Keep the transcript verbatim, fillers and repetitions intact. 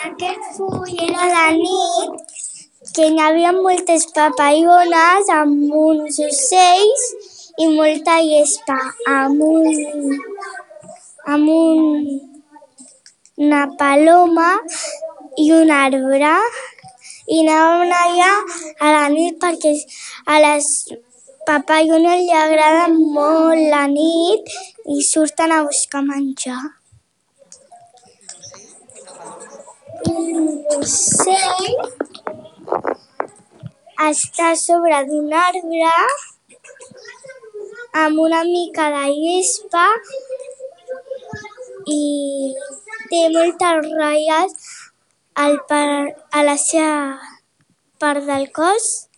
Aquest full era de nit, que hi havia moltes papaiones amb uns ocells i molta gespa, amb un, amb un, una paloma i un arbre. I anàvem allà a la nit perquè a les papaiones li agrada molt la nit i surten a buscar menjar. I l'ocell està a sobre d'un arbre amb una mica de gespa i té moltes ratlles al par- a la seva part del cos.